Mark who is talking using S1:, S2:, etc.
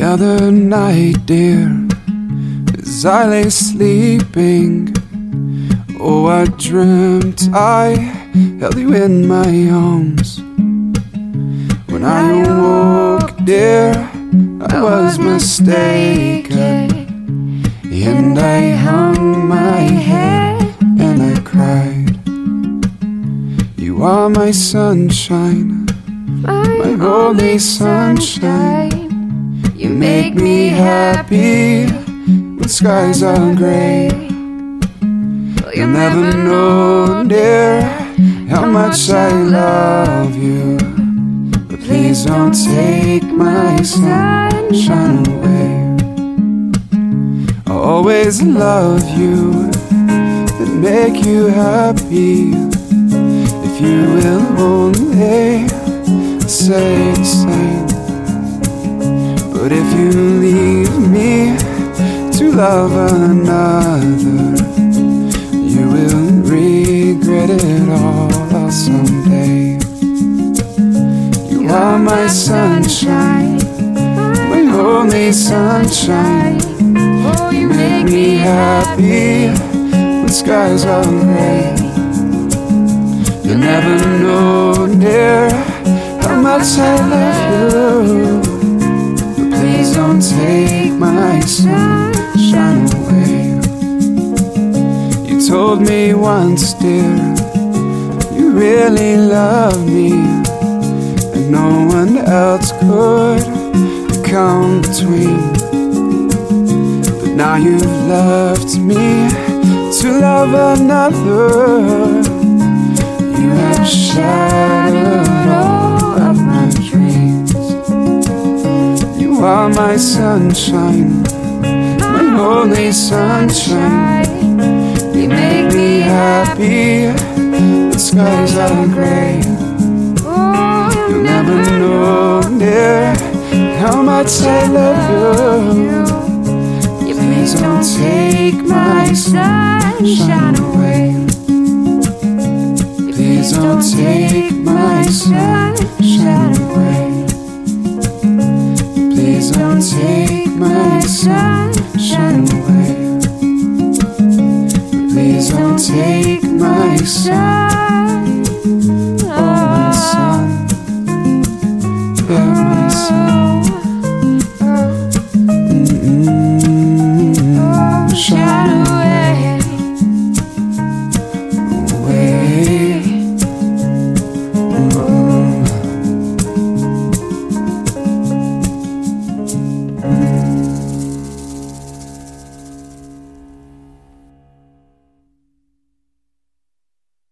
S1: other night, dear, as I lay sleeping, oh, I dreamt I held you in my arms. When I awoke, dear, I was mistaken, and I hung my head and I cried. You are my sunshine, my only sunshine. You make me happy when skies are gray. You'll never know, dear, how much I love you. But please don't take my sunshine away. I'll always love you and make you happy, if you will only say the same. But if you leave me to love another, you will regret it all someday. You are my sunshine, my only sunshine. Oh, you make me happy when skies are gray. You'll never know, dear, how much I love you. But please don't take my sunshine away. You told me once, dear, you really loved me, and no one else could come between. But now you've left me to love another. You have shattered all of my dreams. You are my sunshine, my only sunshine. You make me happy when skies are gray. You'll never know, dear, how much I love you. Please don't take my sunshine away. Please don't take my sunshine away. Please don't take my sunshine away. Please don't take my sun, oh my sun, yeah, my sun.